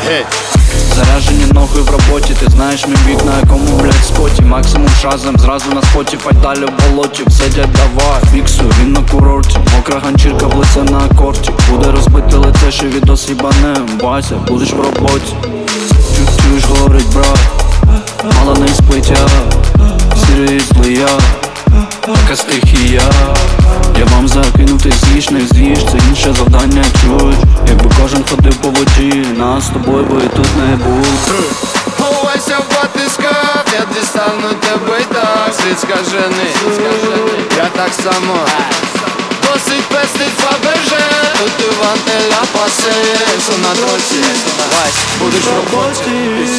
Гей. Заряжені ноги в роботі, ти знаєш мій вік, на якому, блядь, споті. Максимум шазом, зразу на Spotify, далі в болоті. Все, дядь, давай, біксую, він на курорті. Мокра ганчірка в лице на акорді. Буде розбити лице, ще відос їбанем. Вася, будеш в роботі. Чуєш, говорить брат, мало не спиття, сірий злия, така стихія. Я вам закинув, ти з'їш, не з'їш, це інше завдання, чуєш. Якби кожен ходив по воді, нас з тобою би тут не було. Ховайся в батисках, я дістану тебе й так. Світ скажений, я так само. Досить пестить Фаберже, тут Іван Теля пасе. На дроті, Вась, будеш в роботі.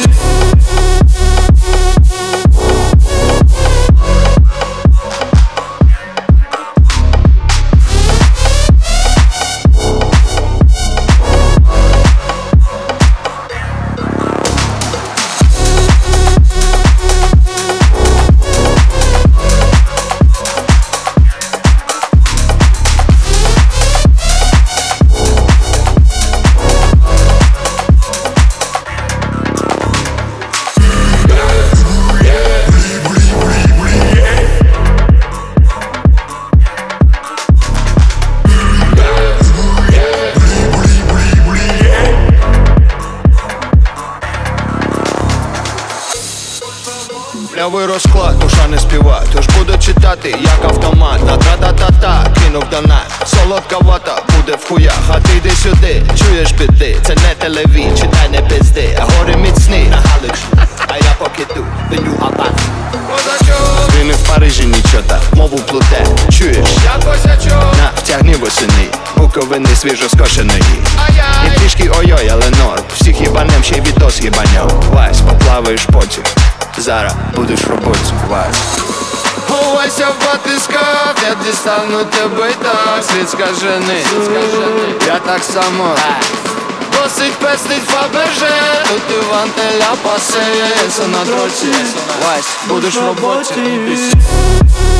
Плявий розклад, душа не співа, тож буду читати, як автомат. На тра-та-та-та, кинув донат. Солодка вата буде в хуях, а ти йди сюди, чуєш біди. Це не телеві, читай не пизди. А гори міцні на Галичі, а я поки тут, виню абат. Ти не в Парижі нічого так, мову плуте, чуєш? На, втягни восени, буковини свіжо скошеної. І трішки ой-ой, але норм, всіх їбанем, ще й відос їбаньом. Вась, поплаваєш потім, зараз будеш в роботі, Вась. Ховайся в батисках, я дістану тебе й так. Світ скажений, я так само. Досить пестить Фаберже, тут Іван Теля пасе. На дроті, Вась, будеш в роботі.